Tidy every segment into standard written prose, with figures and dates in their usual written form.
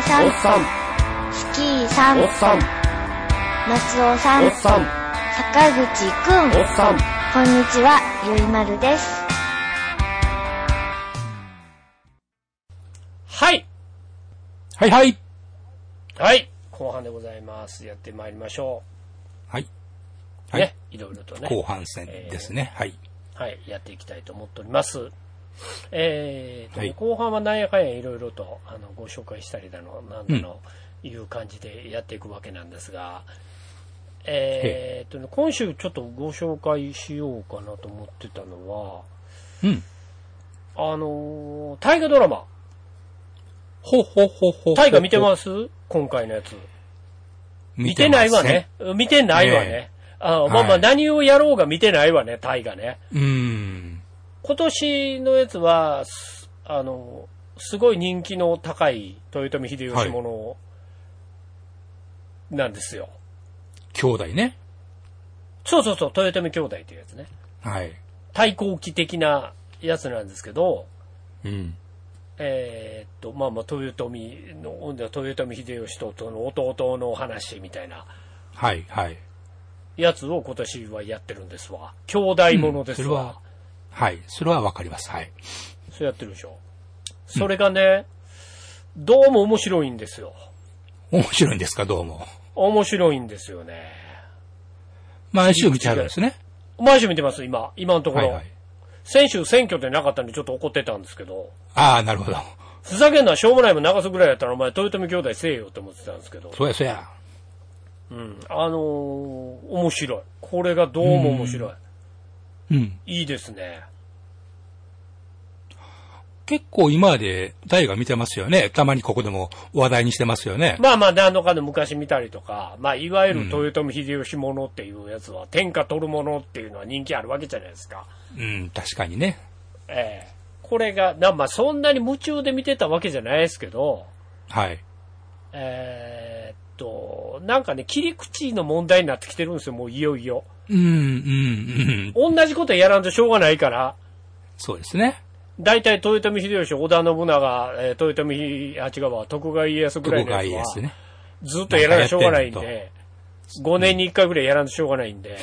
さん、 おっさん、 スキーさん、 おっさん、 松尾さん、 おっさん、 坂口くん、 おっさん。 こんにちは、ゆいまるです。 はい。 はいはい。 はい。後半でございます。やってまいりましょはい。 う。ね。いろいろとね。 後半戦ですね。はい。 はい。やっていきたいと思っております。 はい、 後半はなんやかんやいろいろとご紹介したりだの、なんだの、いう感じでやっていくわけなんですが、今週ちょっとご紹介しようかなと思ってたのは、大河ドラマ。 ほ。 大河見てます？今回のやつ。見てないわね。見てないわね。まあ何をやろうが見てないわね、大河ね。今年のやつは、すごい人気の高い豊臣秀吉ものなんですよ。 兄弟ね。 そう、豊臣兄弟っていうやつね。 はい。 対抗期的なやつなんですけど、まあ豊臣秀吉との弟の話みたいな。 はい。 やつを今年はやってるんですわ。兄弟ものですわ。 はい。それはわかります。はい。 そうやってるでしょ。それがね、どうも面白いんですよ。 面白いんですか、どうも。 面白いんですよね。 毎週見てはるんですね。 毎週見てます、今のところ。 はい。 先週選挙でなかったんでちょっと怒ってたんですけど。 ああ、なるほど。 ふざけんな、しょうもないも流すぐらいやったらお前豊臣兄弟せえよって思ってたんですけど。 そうや。 面白い。これがどうも面白い。いいですね。 結構今まで大河見てますよね。たまにここでも話題にしてますよね。 まあ何度かの昔見たりとか、まあいわゆる豊臣秀吉ものっていうやつは、天下取るものっていうのは人気あるわけじゃないですか。 確かにね。 これが、まあそんなに夢中で見てたわけじゃないですけど、 はい。 なんかね、切り口の問題になってきてるんですよ、もういよいよ。同じことやらんとしょうがないから。 そうですね。 大体豊臣秀吉、織田信長、徳川家康ぐらいのやつは、ずっとやらなしょうがないんで、5年に1回ぐらいやらんとしょうがないんで、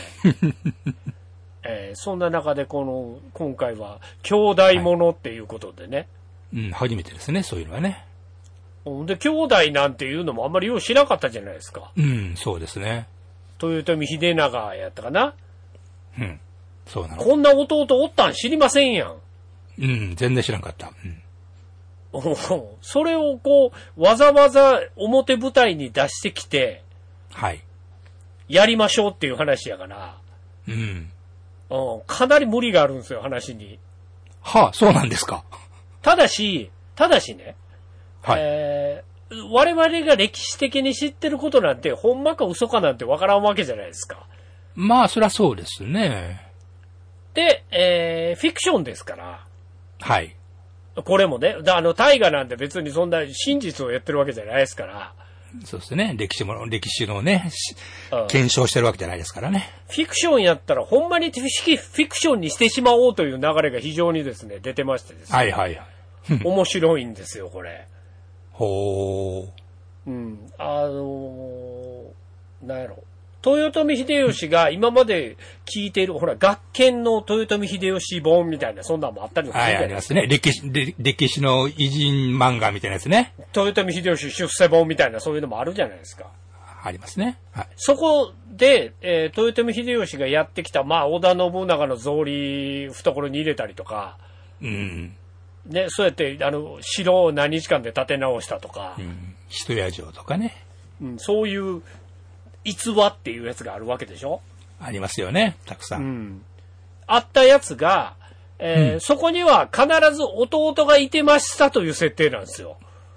そんな中で今回は、兄弟ものっていうことでね。 初めてですね、そういうのはね。 で、兄弟なんていうのもあんまりようしなかったじゃないですか。 そうですね。 豊臣秀長やったかな。 そうなの。 こんな弟おったん知りませんやん。 全然知らんかった。 それをわざわざ表舞台に出してきて、 はい。 やりましょうっていう話やから、かなり無理があるんですよ、話に。 そうなんですか。 ただしね、 はい。 我々が歴史的に知ってることなんて、ほんまか嘘かなんてわからんわけじゃないですか。 まあ、そりゃそうですね。 で、フィクションですから。 はい。 これもね、大河なんて別にそんな真実をやってるわけじゃないですから。 そうですね。歴史のね、検証してるわけじゃないですからね。 フィクションやったら、ほんまにフィクションにしてしまおうという流れが非常にですね、出てましてですね。 はい。 面白いんですよ、これ。なんやろ。豊臣秀吉が今まで聞いている、ほら、学研の豊臣秀吉本みたいな、そんなのもあったりとかするじゃないですか。 ありますね。歴史の偉人漫画みたいなやつね。 豊臣秀吉出世本みたいな、そういうのもあるじゃないですか。 ありますね。はい。 そこで、豊臣秀吉がやってきた、まあ、織田信長の草履、懐に入れたりとか、ね、そうやって、城を何日間で建て直したとか、 人や城とかね。 そういう、逸話っていうやつがあるわけでしょ？ ありますよね、たくさん。 あったやつが、そこには必ず弟がいてましたという設定なんですよ。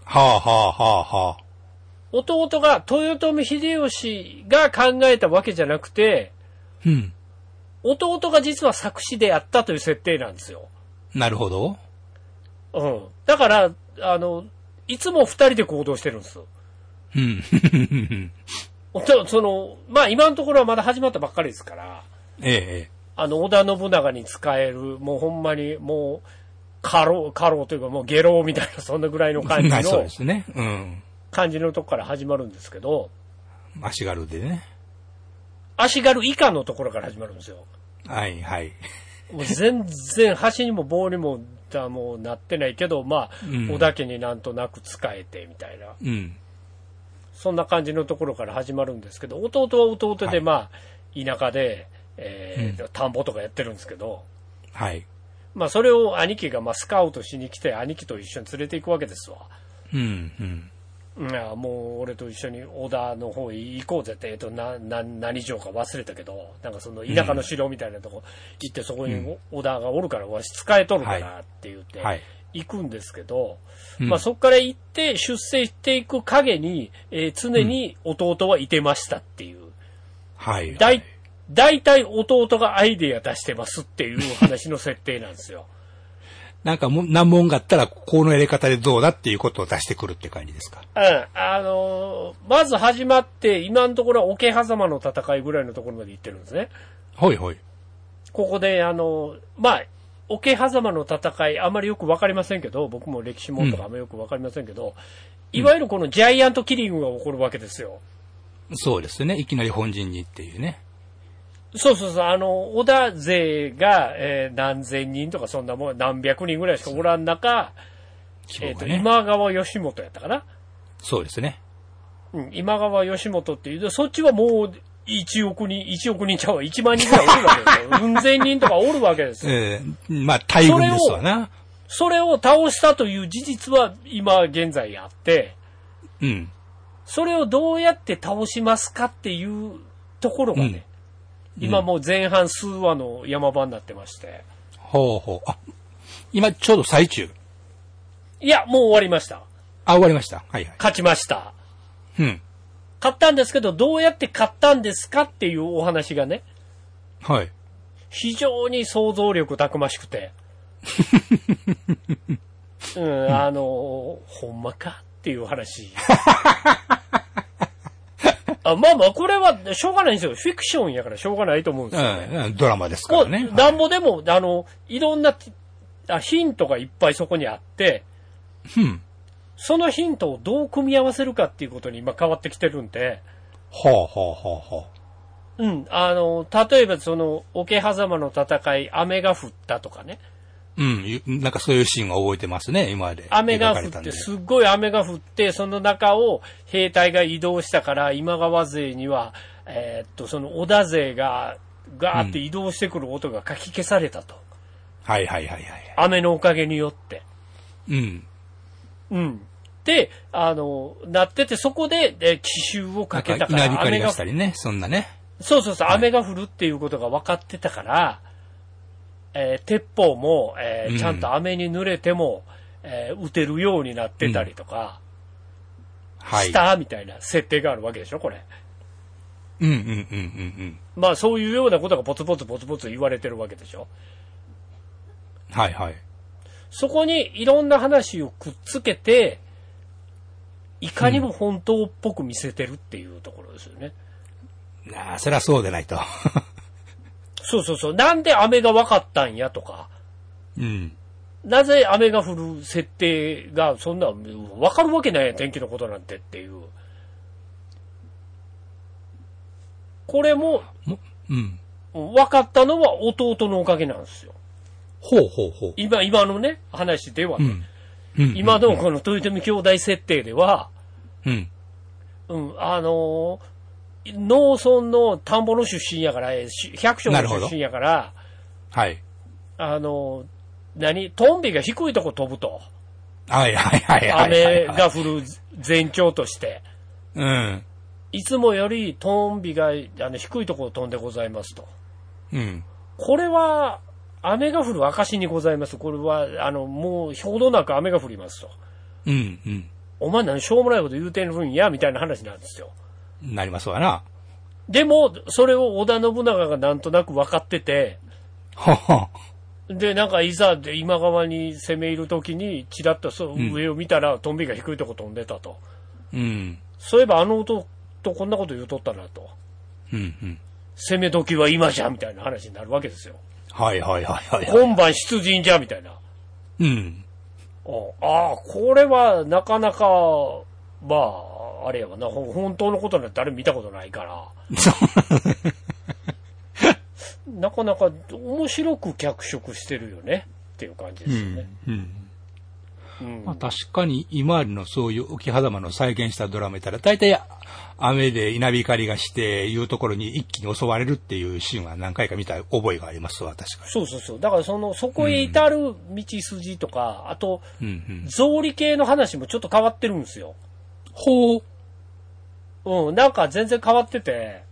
弟が豊臣秀吉が考えたわけじゃなくて、弟が実は作詞であったという設定なんですよ。 なるほど。 だから、いつも二人で行動してるんですよ。まあ今のところはまだ始まったばっかりですから、織田信長に使える、もうほんまにもう、家老というかもう下老みたいな、そんなぐらいの感じの、 そうですね。 感じのとこから始まるんですけど、 足軽でね。 足軽以下のところから始まるんですよ。 はいはい。 もう全然箸にも棒にももうなってないけど、まあ、おだけになんとなく使えてみたいな、うん、そんな感じのところから始まるんですけど、弟は弟で、まあ、田舎で、田んぼとかやってるんですけど、はい。まあ、それを兄貴がまあスカウトしに来て、兄貴と一緒に連れて行くわけですわ。うんうん。いや、もう俺と一緒に小田の方へ行こうぜって、何城か忘れたけど、なんかその田舎の城みたいなとこ行って、そこに小田がおるからわし使えとるからって言って行くんですけど、まあそこから行って出世していく影に、常に弟はいてましたっていう。はい。だいたい弟がアイデア出してますっていう話の設定なんですよ。 なんか難問があったら、このやり方でどうだっていうことを出してくるって感じですか。 うん。まず始まって、今のところは桶狭間の戦いぐらいのところまで行ってるんですね。 はいはい。 ここで、まあ、桶狭間の戦い、あまりよくわかりませんけど、僕も歴史問とかあんまりよくわかりませんけど、いわゆるこのジャイアントキリングが起こるわけですよ。 そうですね。いきなり本陣にっていうね。 そうそうそう、織田勢が、何千人とかそんなもん、何百人ぐらいしかおらん中、今川義元やったかな。 そうですね。 うん、今川義元っていう、そっちはもう1億人ちゃうわ、1万人ぐらいおるわけですよ。うん千人とかおるわけですよ。 まあ、大軍ですわな。 それを倒したという事実は今現在あって、うん。それをどうやって倒しますかっていうところがね、今もう前半数話の山場になってまして。 ほうほう。あ、今ちょうど最中。 いや、もう終わりました。 あ、終わりました。はいはい。 勝ちました。うん。勝ったんですけど、どうやって勝ったんですかっていうお話がね。はい。非常に想像力たくましくて。うん、ほんまかっていう話。まあまあ、これはしょうがないんですよ。フィクションやからしょうがないと思うんですよね。 ドラマですからね。 なんぼでも、いろんなヒントがいっぱいそこにあって、そのヒントをどう組み合わせるかっていうことに今変わってきてるんで。うん、例えばその、桶狭間の戦い、雨が降ったとかね。 うん、なんかそういうシーンが覚えてますね、今まで。 雨が降って、すっごい雨が降って、その中を兵隊が移動したから、今川勢には、その織田勢が、ガーって移動してくる音がかき消されたと。 はいはいはいはい。 雨のおかげによって。うん。うん。で、なってて、そこで、奇襲をかけたから。 稲光がしたりね、そんなね。 そうそうそう、雨が降るっていうことが分かってたから、鉄砲も、ちゃんと雨に濡れても、撃てるようになってたりとか、したみたいな設定があるわけでしょ、これ。まあそういうようなことがポツポツ言われてるわけでしょ。 はいはい。 そこにいろんな話をくっつけて、いかにも本当っぽく見せてるっていうところですよね。 ああ、そりゃそうでないと。 そうそうそう。なんで雨が分かったんやとか。うん。なぜ雨が降る設定がそんな分かるわけないやん、天気のことなんてっていう。これも、うん。分かったのは弟のおかげなんですよ。 ほうほうほう。 今のね、話ではね。今のこの豊臣兄弟設定では、うん。うん、農村の田んぼの出身やから、百姓の出身やから、はい。トンビが低いとこ飛ぶと。 はいはいはいはい。 雨が降る前兆として。 うん。 いつもよりトンビが低いところ飛んでございますと。うん。これは、雨が降る証にございます。これは、もう、ほどなく雨が降りますと。うんうん。お前何しょうもないこと言うてるんや、みたいな話なんですよ。 なりますわな。 でも、それを織田信長がなんとなく分かってて、はは。で、なんかいざで今川に攻め入るときに、ちらっと上を見たら、トンビが低いとこ飛んでたと。うん。そういえばあの男こんなこと言うとったなと。うんうん。攻め時は今じゃ、みたいな話になるわけですよ。 はいはいはいはい。 今晩出陣じゃ、みたいな。うん。ああ、これはなかなかまあ、あれやわな、本当のことなんて誰も見たことないから。なかなか面白く脚色してるよねっていう感じですよね。 まあ、確かに今までのそういう沖狭間の再現したドラマ見たら、大体雨で稲光がしていうところに一気に襲われるっていうシーンは何回か見た覚えがありますわ、確かに。 そうそうそう。だからそこへ至る道筋とか、あと、草履系の話もちょっと変わってるんですよ。 ほう。なんか全然変わってて、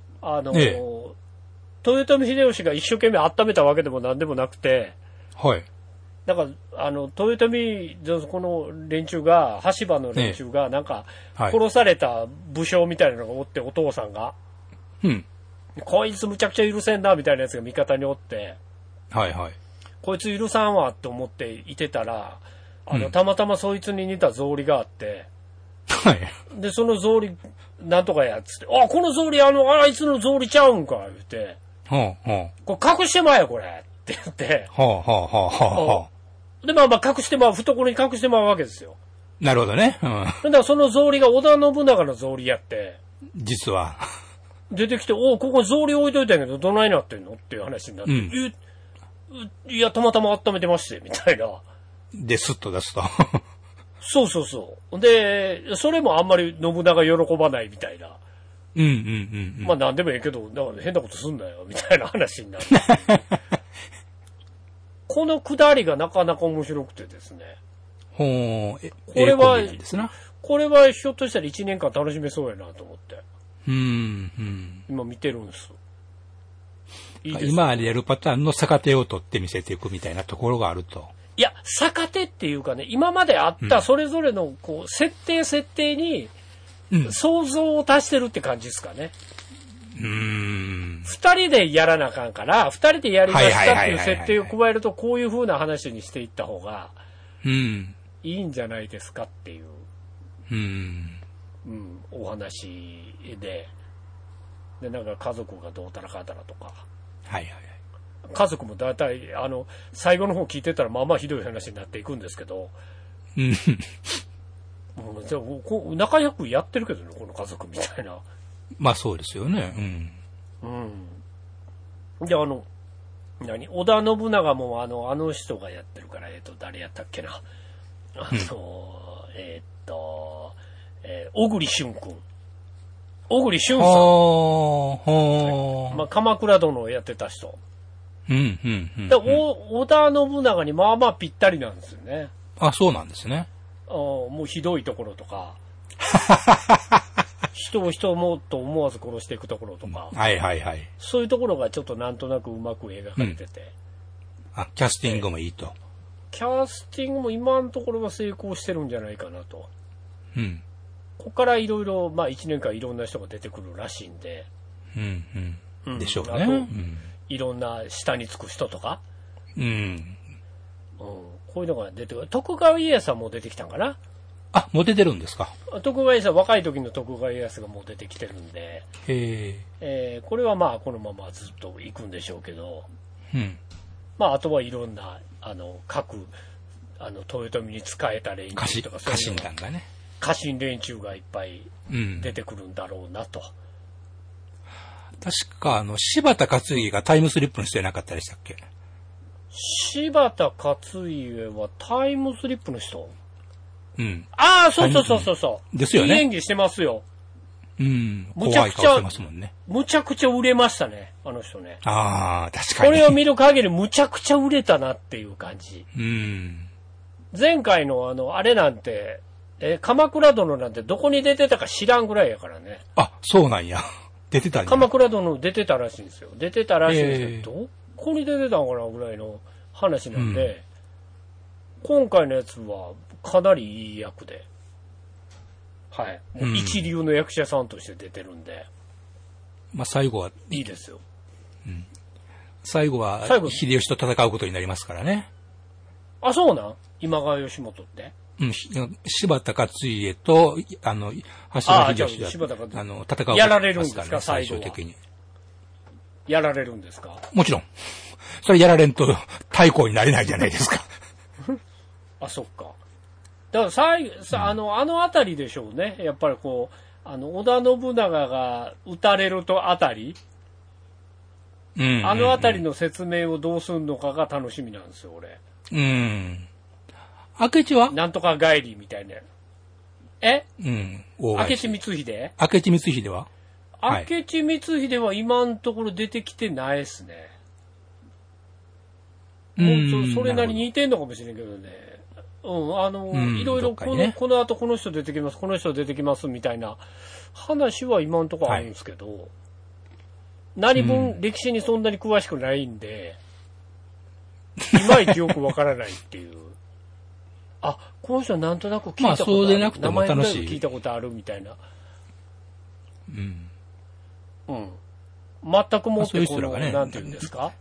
豊臣秀吉が一生懸命温めたわけでも何でもなくて、 はい。 なんか、豊臣、この連中が、羽柴の連中が、なんか、殺された武将みたいなのがおって、お父さんが。こいつむちゃくちゃ許せんな、みたいなやつが味方におって、 はいはい。 こいつ許さんわって思っていてたら、たまたまそいつに似た草履があって、 はい。 で、その草履、なんとかやっつって、あ、この草履、あいつの草履ちゃうんか、言って、これ隠してまえ、これって言って、で、まあ隠して懐に隠してまうわけですよ。 なるほどね。 だからその草履が織田信長の草履やって、 実は。 出てきて、ここ草履置いといたんやけど、どないなってんのっていう話になって、いや、たまたま温めてまして、みたいな。 で、スッと出すと。 そうそうそう。で、それもあんまり信長喜ばないみたいな。まあ何でもいいけど、だから変なことすんなよ、みたいな話になって。このくだりがなかなか面白くてですね。これはひょっとしたら1年間楽しめそうやなと思って。今見てるんです。 いいですね、今やるパターンの逆手を取って見せていくみたいなところがあると。 いや、逆手っていうかね、今まであったそれぞれのこう設定に想像を足してるって感じですかね。二人でやらなあかんから、二人でやりましたっていう設定を加えると、こういう風な話にしていった方がいいんじゃないですかっていう、お話で、なんか家族がどうたらかたらとか、家族もだいたい最後の方聞いてたらまあまあひどい話になっていくんですけど、仲良くやってるけどね、この家族みたいな。 まあそうですよね。 で、織田信長もあの人がやってるから、誰やったっけな。小栗旬君。小栗旬さん。まあ、鎌倉殿をやってた人。織田信長にまあまあぴったりなんですよね。 あ、そうなんですね。 もうひどいところとか。人をもっと思わず殺していくところとか。そういうところがちょっとなんとなくうまく描かれてて。 キャスティングもいいと。 キャスティングも今のところは成功してるんじゃないかなと。ここからいろいろ、まあ1年間いろんな人が出てくるらしいんで。 でしょうね。 いろんな下につく人とか。こういうのが出てくる。徳川家康も出てきたんかな。 もう出てるんですか。 徳川家康、若い時の徳川家康がもう出てきてるんで。これはまあこのままずっと行くんでしょうけど。まああとはいろんな、各、豊臣に仕えた連中とか家臣団がね。 家臣連中がいっぱい出てくるんだろうなと。 確か、柴田勝家がタイムスリップの人じゃなかったでしたっけ。 柴田勝家はタイムスリップの人。そう。 ですよね。 いい演技してますよ。 むちゃくちゃ、 むちゃくちゃ売れましたね、あの人ね。 確かに。 これを見る限りむちゃくちゃ売れたなっていう感じ。前回のあれなんて、鎌倉殿なんてどこに出てたか知らんぐらいやからね。 そうなんや。出てたんや。 鎌倉殿出てたらしいんですよ。出てたらしいんですけど、どこに出てたのかなぐらいの話なんで、今回のやつはかなりいい役で、もう一流の役者さんとして出てるんで、 まあ最後はいいですよ。 最後は秀吉と戦うことになりますからね。 そうなん？今川義元って。 柴田勝家と、橋田秀吉が、戦うことになりますからね。 やられるんですか、 最終的に。 やられるんですか？ もちろん。それやられんと対抗になれないじゃないですか。 そっか。 だからあの辺りでしょうね。やっぱりこう、織田信長が撃たれるとあたり、あの辺りの説明をどうするのかが楽しみなんですよ、俺。 明智はなんとか帰りみたいな。明智光秀明智光秀は明智光秀は今のところ出てきてないですね。それなりに似てんのかもしれんけどね。いろいろこの後この人出てきます、この人出てきますみたいな話は今のところあるんですけど、何分歴史にそんなに詳しくないんで、いまいちよくわからないっていう。あ、この人なんとなく聞いたことある。 そうでなくても楽しい。 名前聞いたことあるみたいな。全くもってこの、なんていうんですか。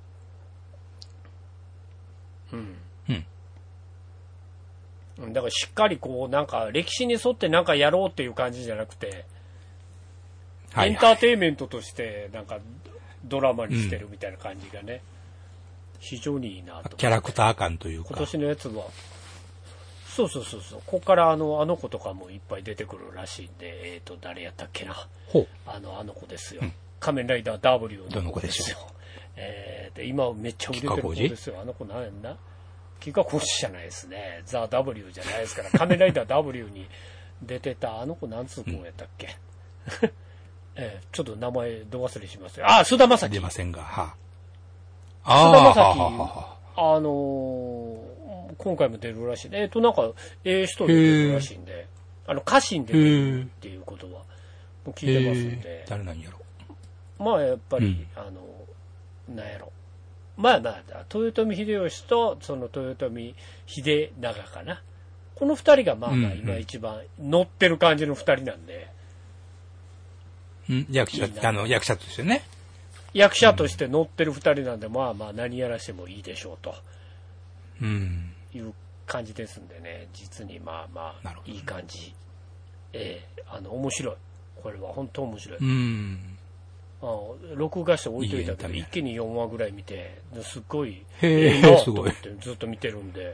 だからしっかりこうなんか歴史に沿ってなんかやろうっていう感じじゃなくて、エンターテインメントとしてなんかドラマにしてるみたいな感じがね、非常にいいなと。 キャラクター感というか。 今年のやつは、そう。ここからあの子とかもいっぱい出てくるらしいんで、誰やったっけな。あの子ですよ。仮面ライダー W の子ですよ。で今めっちゃ売れてる子ですよ。あの子なんやんな。キカコシじゃないですね。ザ・ W じゃないですから。仮面ライダー W に出てたあの子なんつう子やったっけ。ちょっと名前ど忘れしますよ。菅田将暉。 出ませんが、菅田将暉、今回も出るらしい。なんか、人で出るらしいんで、家臣で出るっていうことは、聞いてますんで。 誰なんやろ。 まあ、やっぱり、なんやろ。まあ、豊臣秀吉と、その豊臣秀長かな。この二人が、今一番乗ってる感じの二人なんで。 役者としてね。 役者として乗ってる二人なんで、何やらしてもいいでしょうと。いう感じですんでね、実にいい感じ。面白い。これは本当面白い。録画して置いといたけど、一気に4話ぐらい見て、すっごい、 すごい。 ずっと見てるんで、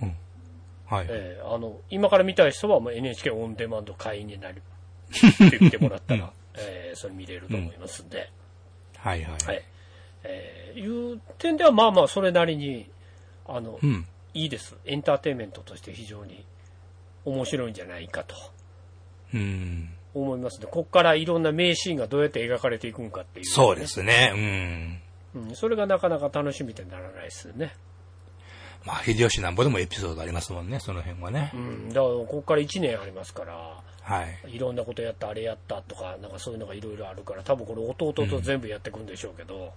はい今から見たい人はもう NHK オンデマンド会員になるって見てもらったら、それ見れると思いますんで。 はいはい。 はい。いう点ではまあまあそれなりに、いいです。エンターテインメントとして非常に面白いんじゃないかと。思いますね。ここからいろんな名シーンがどうやって描かれていくんかっていう、ね。 そうですね。 それがなかなか楽しみでならないですよね。 まあ、秀吉なんぼでもエピソードありますもんね、その辺はね。 だから、ここから1年ありますから、 はい。 いろんなことやった、あれやったとか、なんかそういうのがいろいろあるから、多分これ弟と全部やっていくんでしょうけど、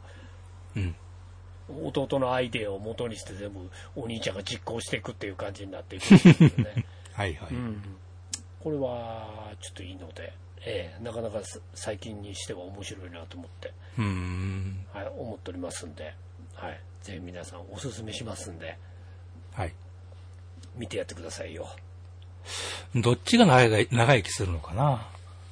弟のアイデアを元にして全部お兄ちゃんが実行していくっていう感じになっていくんですよね。 はいはい。 これはちょっといいので、なかなか最近にしては面白いなと思って、はい、思っておりますんで、はい、ぜひ皆さんおすすめしますんで、 はい、 見てやってくださいよ。 どっちが長生きするのかな。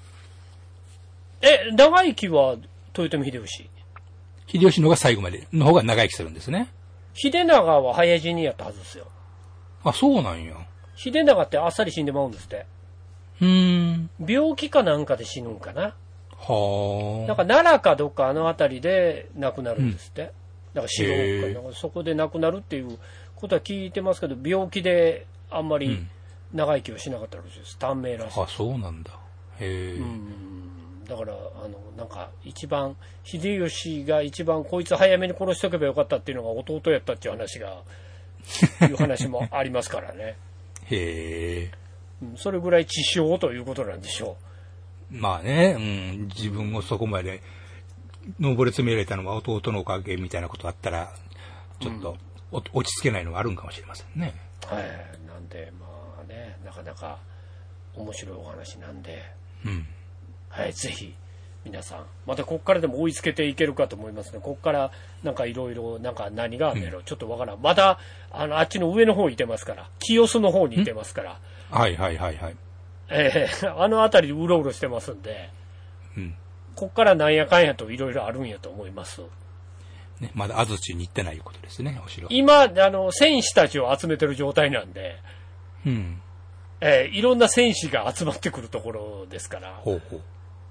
長生きは豊臣秀吉。 秀吉のが最後までの方が長生きするんですね。 秀長は早死にやったはずですよ。 あ、そうなんや。 秀長ってあっさり死んでまうんですって。病気かなんかで死ぬんかな。なんか奈良かどっかあの辺りで亡くなるんですって。だから死亡かなんかそこで亡くなるっていうことは聞いてますけど、病気であんまり長生きをしなかったらしいです。短命らしい。 あ、そうなんだ。へえ。 だからなんか一番秀吉が一番こいつ早めに殺しとけばよかったっていうのが弟やったっていう話もありますからね。 へえ。 それぐらい知性ということなんでしょう。まあね、自分をそこまで上り詰められたのは弟のおかげみたいなことあったら、ちょっと落ち着けないのはあるんかもしれませんね。 はい。なんで、まあね、なかなか面白いお話なんで、はい、ぜひ皆さん、またここからでも追いつけていけるかと思いますね。ここからなんかいろいろ、なんか何があるんやろ、ちょっとわからん。まだ、あっちの上の方にいてますから、清須の方にいてますから、 はいはいはいはい。 あの辺りでうろうろしてますんで、こっからなんやかんやといろいろあるんやと思います。 ね、まだ安土に行ってないことですね、お城。 今、戦士たちを集めてる状態なんで、 いろんな戦士が集まってくるところですから。 ほうほう。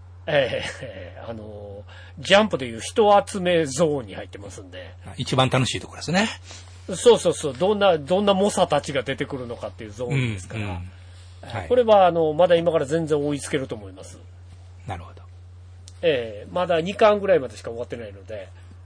ジャンプでいう人集めゾーンに入ってますんで。 一番楽しいところですね。 そうそうそう。どんな猛者たちが出てくるのかっていうゾーンですから。はい、これは、まだ今から全然追いつけると思います。 なるほど。 まだ2巻ぐらいまでしか終わってないので。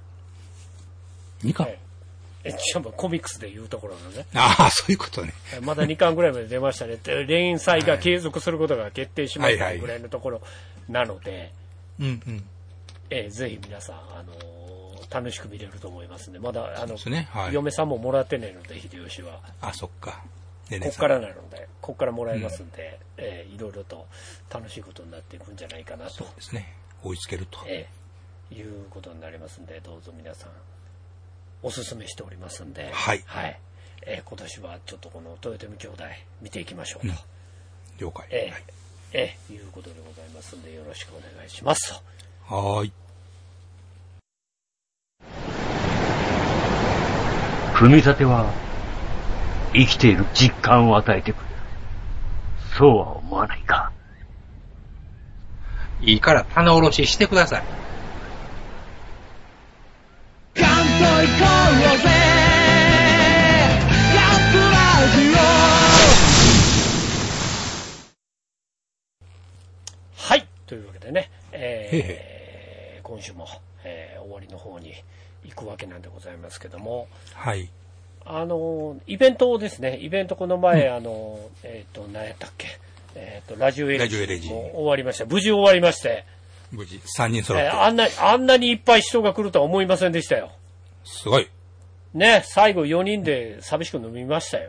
2巻、 コミックスでいうところのね。 ああ、そういうことね。 まだ2巻ぐらいまで出ましたね。連載が継続することが決定しましたぐらいのところなので、 うんうん。 ぜひ皆さん、楽しく見れると思いますね。まだ、 ね、はい、 嫁さんももらってないので、秀吉は。 あ、そっか。 こっからなので、こっからもらえますんで、いろいろと楽しいことになっていくんじゃないかなと。 そうですね。追いつけると。 いうことになりますんで、どうぞ皆さん、おすすめしておりますんで、 はい。 はい。今年はちょっとこの豊臣兄弟見ていきましょうと。 了解。 いうことでございますんで、よろしくお願いします。 はーい。 組み立ては、生きている実感を与えてくれる。そうは思わないか。 いいから棚卸ししてください。 関東行こうぜ、カップラジオ。はい、というわけでね、今週も、終わりの方に行くわけなんでございますけども、 はい。 イベントですね、この前、何やったっけ、ラジオエレジも終わりました。無事終わりまして。 無事、3人揃って。 あんなにいっぱい人が来るとは思いませんでしたよ。 すごい。 ね、最後4人で寂しく飲みましたよ。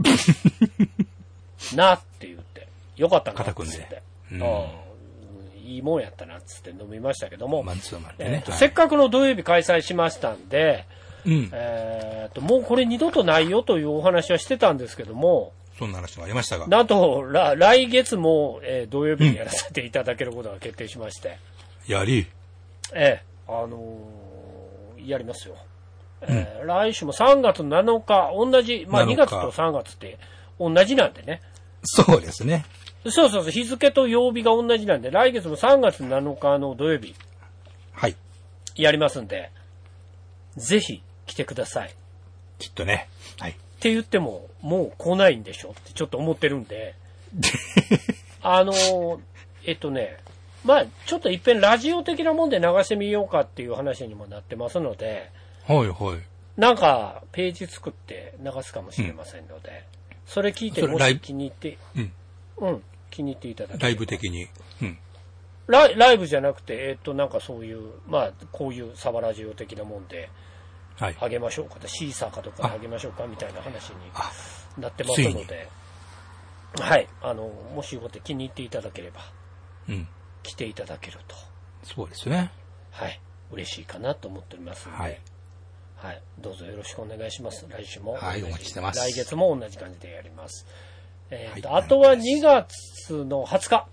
なって言って。よかったなって言って。いいもんやったなっつって飲みましたけども。せっかくの土曜日開催しましたんで、もうこれ二度とないよというお話はしてたんですけども、 そんな話もありましたが、 なんと来月も、土曜日にやらせていただけることが決定しまして、 やりやりますよ。来週も3月7日同じ、2月と3月って同じなんでね。 そうですね。 そう、日付と曜日が同じなんで、来月も3月7日の土曜日、 はい、 やりますんで、ぜひ来てください。 きっとね。はい。 って言っても、もう来ないんでしょってちょっと思ってるんで。ちょっといっぺんラジオ的なもんで流してみようかっていう話にもなってますので。 はいはい。 なんか、ページ作って流すかもしれませんので。それ聞いてもし気に入って、気に入っていただければ。 ライブ的に。 ライブじゃなくて、なんかそういう、こういうサバラジオ的なもんで、あげましょうか、シーサーかとかであげましょうかみたいな話になってますので、はい、もしよかったら気に入っていただければ、来ていただけると。 そうですね。 はい、嬉しいかなと思っておりますので、はい、どうぞよろしくお願いします。来週も。 はい、お待ちしてます。 来月も同じ感じでやります。あとは2月の20日。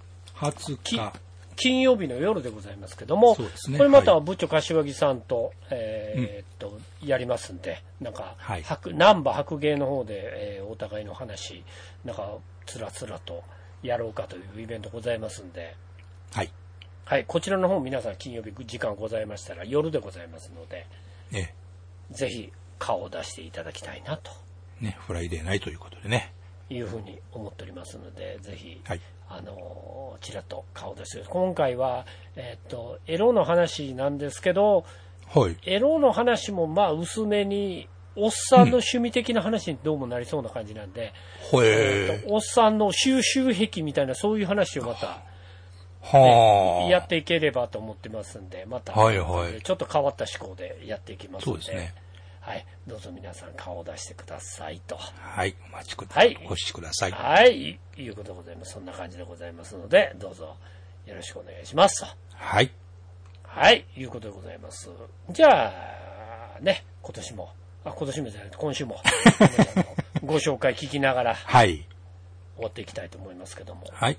金曜日の夜でございますけども、これまた部長柏木さんと、やりますんで、なんか、難波白芸の方で、お互いの話、なんか、つらつらとやろうかというイベントございますんで、はい、こちらの方皆さん金曜日時間ございましたら夜でございますので、ぜひ顔を出していただきたいなと。 ね、フライデーないということでね。 いうふうに思っておりますので、ぜひ、ちらっと顔出して、今回は、エロの話なんですけど、エロの話も薄めに、おっさんの趣味的な話にどうもなりそうな感じなんで、おっさんの収集癖みたいなそういう話をまた、やっていければと思ってますんで、また、ちょっと変わった思考でやっていきますので、そうですね。はい、どうぞ皆さん顔を出してくださいと。はい、お待ちください。お越しください。はい、いうことでございます。そんな感じでございますので、どうぞよろしくお願いしますと。はい。はい、いうことでございます。じゃあ、ね、今週もじゃなくて今週も、ご紹介聞きながら、終わっていきたいと思いますけども。はい。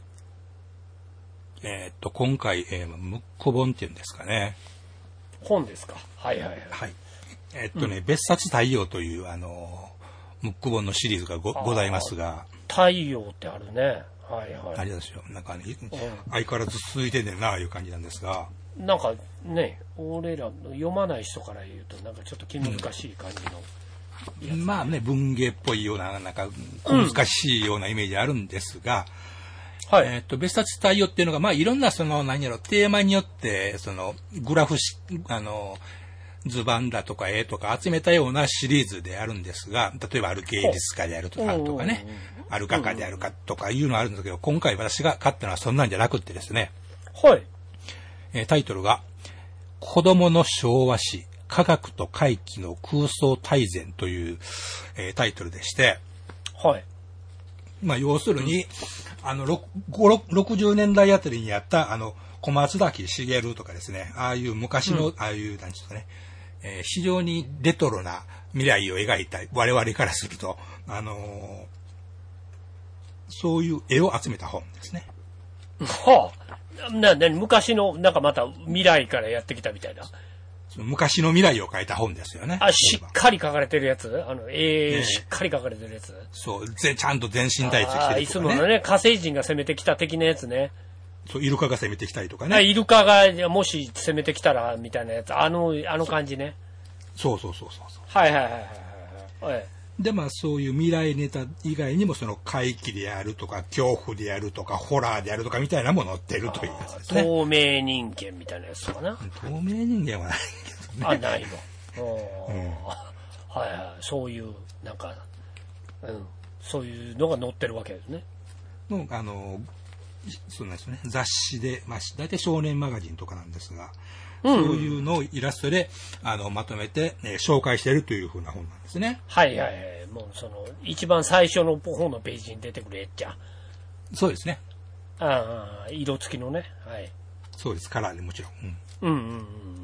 今回、ムッコ本っていうんですかね。 本ですか。はい。 別冊太陽という、 ムック本のシリーズがございますが。 太陽ってあるね。はいはい。 あれですよ。なんかね、相変わらず続いてんねんな、いう感じなんですが。 なんかね、俺ら読まない人から言うと、なんかちょっと気難しい感じの、 まあね、文芸っぽいような、なんか、小難しいようなイメージあるんですが、はい。別冊太陽っていうのが、まあいろんな何やろ、テーマによって、グラフ図版だとか絵とか集めたようなシリーズであるんですが、例えばある芸術家であるとかね、ある画家であるかとかいうのがあるんですけど、今回私が買ったのはそんなんじゃなくってですね。 はい。 タイトルが、子供の昭和史、科学と怪奇の空想大全という、タイトルでして、 はい。 まあ要するに、60年代あたりにやった、小松崎茂とかですね、ああいう昔の、ああいう、なんですかね、非常にレトロな未来を描いた我々からすると、そういう絵を集めた本ですね。 はあ。昔の、なんかまた未来からやってきたみたいな。 昔の未来を描いた本ですよね。 しっかり書かれてるやつしっかり書かれてるやつ。 そう、ちゃんと全身タイツ着てるとかね。 いつものね、火星人が攻めてきた的なやつね。 そう、イルカが攻めてきたりとかね。 イルカがもし攻めてきたら、みたいなやつ。あの感じね。 そう。 はい。 で、まあそういう未来ネタ以外にも怪奇であるとか、恐怖であるとか、ホラーであるとかみたいなものを載ってるというやつですね。 透明人間みたいなやつとかな。 透明人間はないけどね。 ないの。はい。そういう、なんか、そういうのが載ってるわけですね。 そうなんですね。雑誌で、まあ、大体少年マガジンとかなんですが、そういうのをイラストで、まとめて、紹介しているというふうな本なんですね。 はい。もう一番最初の方のページに出てくる絵っちゃ。 そうですね。 色付きのね。はい。 そうです。カラーでもちろん。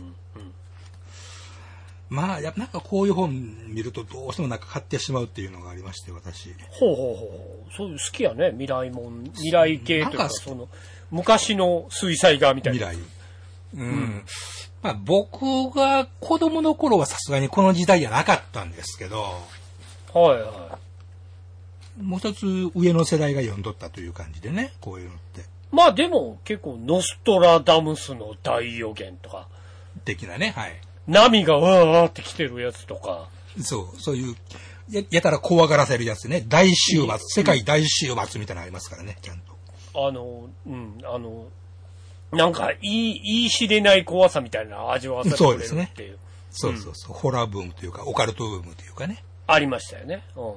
まあ、なんかこういう本見るとどうしてもなんか買ってしまうっていうのがありまして、私。 ほう。そういう好きやね。未来系というか、昔の水彩画みたいな。 未来。まあ僕が子供の頃はさすがにこの時代じゃなかったんですけど。 はい。 もう一つ上の世代が読んどったという感じでね、こういうのって。 まあでも結構ノストラダムスの大予言とか。 的なね、はい。 波がわーって来てるやつとか。 そういう、やたら怖がらせるやつね。大終末、世界大終末みたいなのありますからね、ちゃんと。 なんか言い知れない怖さみたいな味わわせてくれるっていう。 そう。ホラーブームというか、オカルトブームというかね。 ありましたよね。 はい。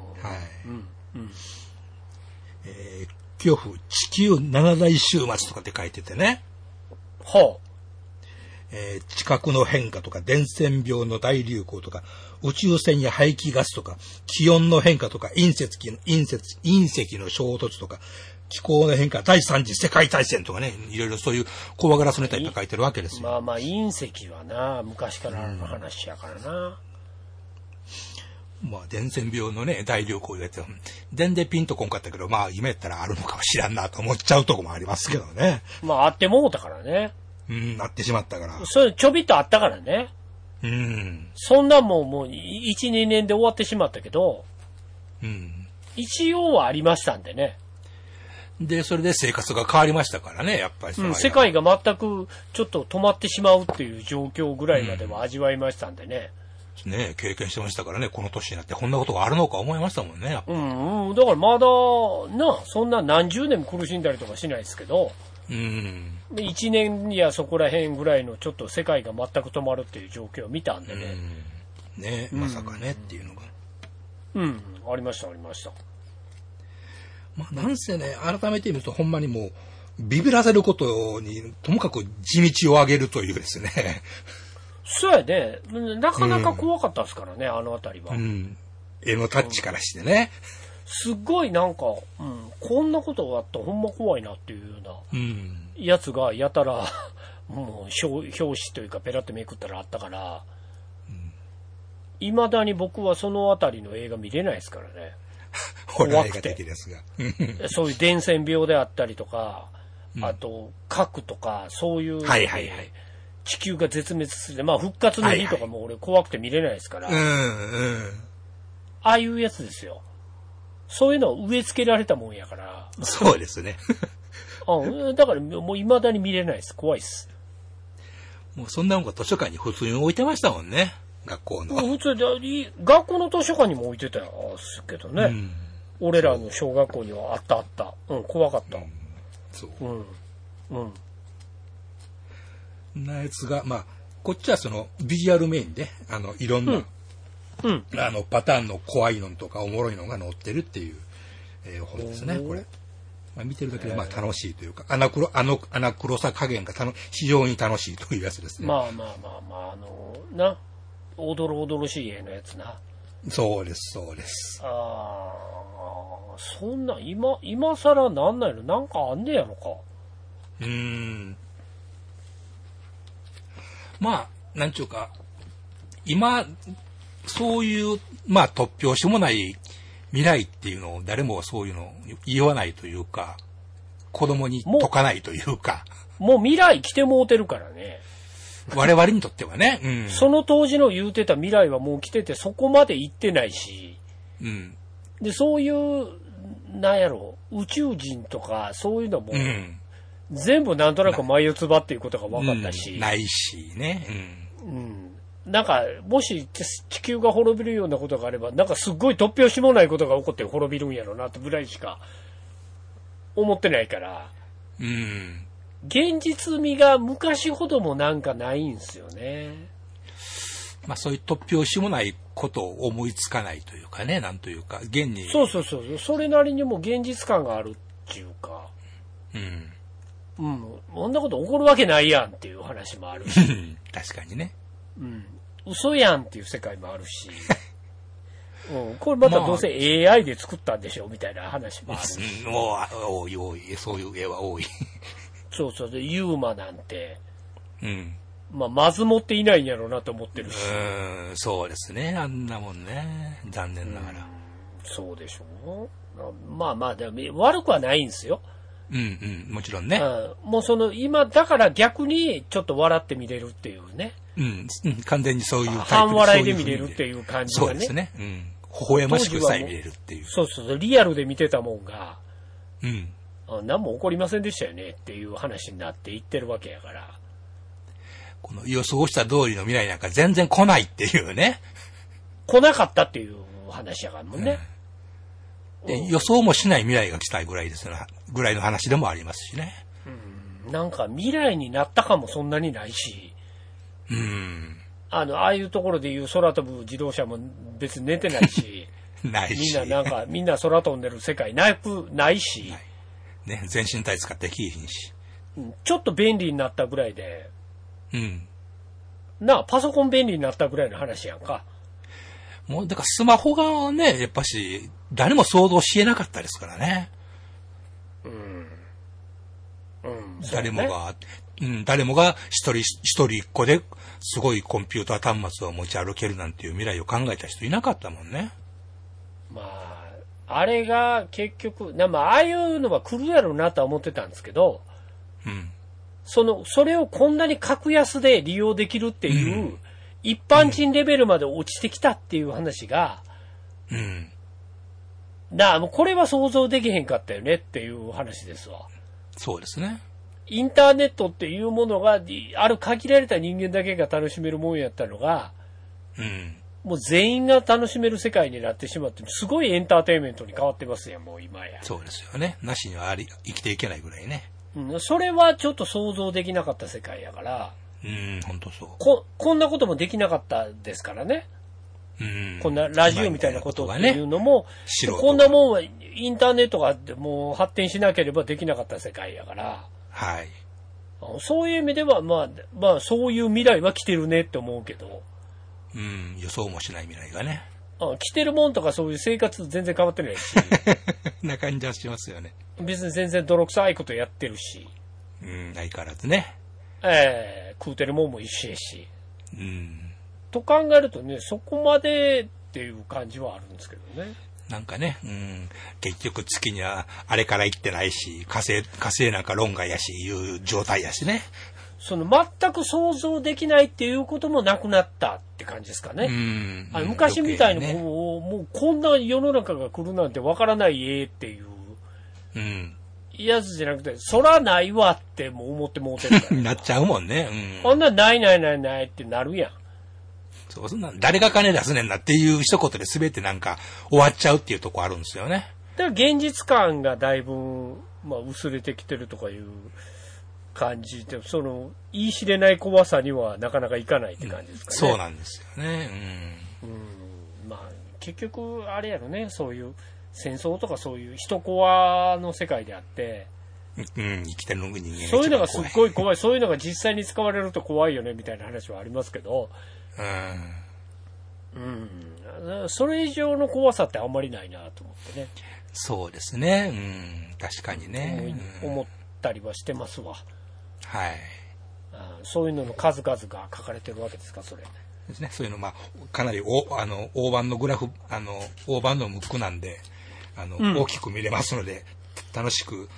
恐怖、地球7大終末とかって書いててね。 はあ。 地殻の変化とか、伝染病の大流行とか、宇宙船や排気ガスとか、気温の変化とか、隕石の衝突とか、気候の変化、第三次世界大戦とかね、いろいろそういう怖がらせネタいっぱい書いてるわけですよ。 まあ隕石はな、昔からの話やからな。 まあ伝染病のね、大流行やって全然ピンとこんかったけど、まあ今やったらあるのかもしらんなと思っちゃうとこもありますけどね。 まああってもうたからね。 なってしまったから。 それちょびっとあったからね。そんなもう1、2年で終わってしまったけど、一応はありましたんでね。 で、それで生活が変わりましたからね、やっぱり世界が全くちょっと止まってしまうっていう状況ぐらいまでは味わいましたんでね。 ね、経験してましたからね、この年になってこんなことがあるのか思いましたもんね。 だからまだそんな何十年も苦しんだりとかしないですけど、1年やそこら辺ぐらいのちょっと世界が全く止まるっていう状況を見たんでね。 ね、まさかねっていうのが。 ありました。 まあ、なんせね、改めて見るとほんまにもう、ビビらせることに、ともかく地道を上げるというですね。 そうやね。なかなか怖かったですからね、あのあたりは。 絵のタッチからしてね。 すっごいなんか、こんなことがあったらほんま怖いなっていうような、やつがやたら、もう表紙というかペラッとめくったらあったから、未だに僕はそのあたりの映画見れないですからね。 怖くて。 そういう伝染病であったりとか、あと核とかそういう、地球が絶滅する、まあ復活の日とかも俺怖くて見れないですから、あああいうやつですよ。そういうのを植え付けられたもんやから。 そうですね。 だからもう未だに見れないです。怖いです。 もうそんなもんが図書館に普通に置いてましたもんね。学校の。 普通で、学校の図書館にも置いてたんですけどね。うん、俺らの小学校にはあった。怖かった。 そう。なやつが、まあ、こっちはそのビジュアルメインで、いろんな、パターンの怖いのとかおもろいのが載ってるっていう、本ですね、これ。まあ、見てるだけでまあ楽しいというか、穴黒さ加減が非常に楽しいというやつですね。 まあ、おどろおどろしい絵のやつな。 そうです。 そんな、今更なんないの？なんかあんねやろか。 まあ、なんちゅうか、今、そういう、まあ、突拍子もない未来っていうのを誰もそういうのを言わないというか、子供に解かないというか。 もう未来来てもうてるからね。 我々にとってはね。 その当時の言うてた未来はもう来ててそこまで行ってないし。で、そういう、なんやろ、宇宙人とかそういうのも、全部なんとなく眉唾っていうことが分かったし。 ないしね。 なんか、もし地球が滅びるようなことがあれば、なんかすっごい突拍子もないことが起こって滅びるんやろなってぐらいしか思ってないから。現実味が昔ほどもなんかないんですよね。 まあそういう突拍子もないことを思いつかないというかね、なんというか、現に。 そう。それなりにも現実感があるっていうか。こんなこと起こるわけないやんっていう話もあるし。 確かにね。 嘘やんっていう世界もあるし。これまたどうせ AI で作ったんでしょみたいな話もあるし。 多い。そういう絵は多い。 そう。で、ユーマなんて。まずもっていないんやろうなと思ってるし。 そうですね。あんなもんね。残念ながら。 そうでしょう。まあ、でも悪くはないんですよ。 もちろんね。 もう今、だから逆にちょっと笑って見れるっていうね。 完全にそういうタイプで。 半笑いで見れるっていう感じがね。 そうですね。微笑ましくさえ見れるっていう。 そう、リアルで見てたもんが、何も起こりませんでしたよねっていう話になっていってるわけやから。 この予想した通りの未来なんか全然来ないっていうね。 来なかったっていう話やからもんね。 予想もしない未来が来たぐらいですぐらいの話でもありますしね。 なんか未来になったかもそんなにないし。ああいうところでいう空飛ぶ自動車も別に寝てないし。 ないし。 みんな空飛んでる世界ないし。 ね、全身体使ってきいひんし。 ちょっと便利になったぐらいで。パソコン便利になったぐらいの話やんか。 もう、だからスマホがね、やっぱし、誰も想像しえなかったですからね。誰もが一人一個ですごいコンピューター端末を持ち歩けるなんていう未来を考えた人いなかったもんね。 あれが結局、ああいうのは来るやろうなとは思ってたんですけど、それをこんなに格安で利用できるっていう、一般人レベルまで落ちてきたっていう話が、もうこれは想像できへんかったよねっていう話ですわ。 そうですね。 インターネットっていうものが、ある限られた人間だけが楽しめるもんやったのが、もう全員が楽しめる世界になってしまって、すごいエンターテインメントに変わってますよ、もう今や。 そうですよね。なしには生きていけないぐらいね。 それはちょっと想像できなかった世界やから。 本当そう。 こんなこともできなかったですからね。こんなラジオみたいなことっていうのも、こんなもんはインターネットがもう発展しなければできなかった世界やから。そういう意味では、まあ、そういう未来は来てるねって思うけど。 予想もしない未来がね。 来てるもんとかそういう生活全然変わってないし。 な感じはしますよね。 別に全然泥臭いことやってるし。 相変わらずね。 食うてるもんも一緒やし。と考えるとね、そこまでっていう感じはあるんですけどね。 なんかね、結局月にはあれから行ってないし、火星なんか論外やし、いう状態やしね。 その全く想像できないっていうこともなくなったって感じですかね。昔みたいにもうこんな世の中が来るなんてわからないっていうやつじゃなくて、そらないわってもう思ってもうてるから。 なっちゃうもんね。 こんなないってなるやん。 そう、そんな誰が金出すねんなっていう一言で全てなんか終わっちゃうっていうとこあるんですよね。 だから現実感がだいぶ、薄れてきてるとかいう感じで、その言い知れない怖さにはなかなかいかないって感じですかね。 そうなんですよね。 結局あれやろね、そういう戦争とかそういう人コアの世界であって、 生きてる人間がそういうのがすっごい怖い、そういうのが実際に使われると怖いよねみたいな話はありますけど、それ以上の怖さってあんまりないなと思ってね。 そうですね。確かにね。 思ったりはしてますわ。 はい。 そういうのの数々が書かれてるわけですか、それ。 ですね。そういうの、かなり大判のグラフ、大判のムックなんで、大きく見れますので、楽しく、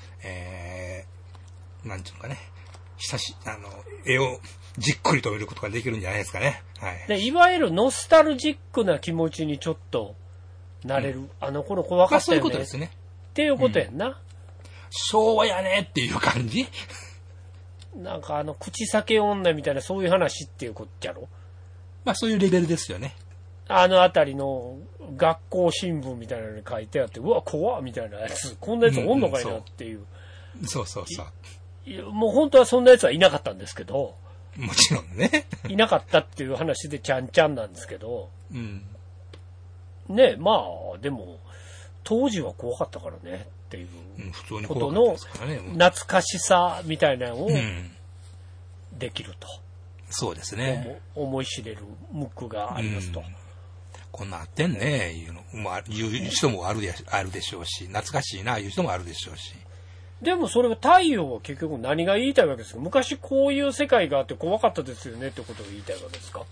なんていうのかね、絵をじっくりと見ることができるんじゃないですかね。はい。 で、いわゆるノスタルジックな気持ちにちょっとなれる。あの頃怖かったよね。 そういうことですね。 っていうことやんな。 昭和やねっていう感じ。 なんか口裂け女みたいなそういう話っていうことやろ。 そういうレベルですよね。 あのあたりの学校新聞みたいなのに書いてあって、うわ、怖っみたいなやつ、こんなやつおんのかいなっていう。 そう。 もう本当はそんなやつはいなかったんですけど。 もちろんね。 いなかったっていう話でちゃんちゃんなんですけど。ね、でも、当時は怖かったからねっていうことの懐かしさみたいなのをできると。 そうですね。 思い知れるムックがありますと。 こんなあってんね言う人もあるでしょうし、懐かしいな言う人もあるでしょうし。 でもそれは太陽は結局何が言いたいわけですか？昔こういう世界があって怖かったですよねってことを言いたいわけですか？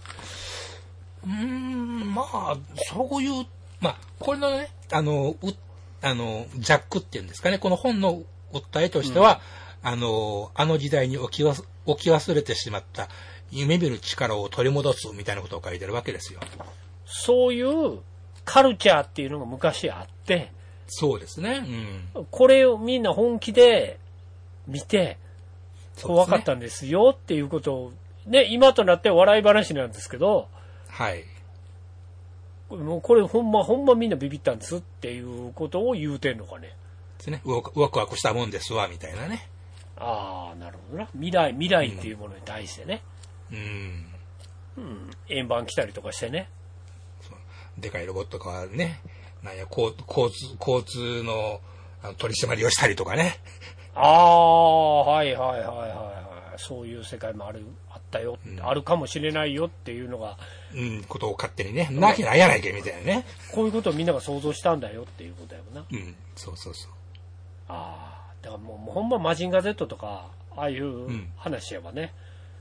そういう、これのね、ジャックっていうんですかね、この本の訴えとしては、あの時代に起き忘れてしまった夢見る力を取り戻すみたいなことを書いてるわけですよ。 そういうカルチャーっていうのが昔あって、 そうですね。 これをみんな本気で見て、怖かったんですよっていうことを、ね、今となって笑い話なんですけど、 はい。 もうこれほんまみんなビビったんですっていうことを言うてんのかね。 ですね。ワクワクしたもんですわ、みたいなね。 ああ、なるほどな。未来っていうものに対してね。円盤来たりとかしてね。 でかいロボットがね、交通の取り締まりをしたりとかね。 はい。そういう世界もあったよ、あるかもしれないよっていうのが。 ことを勝手にね、なきゃやないけみたいなね。 こういうことをみんなが想像したんだよっていうことやもんな。 そう。 だからもうほんまマジンガー Z とか、ああいう話やわね。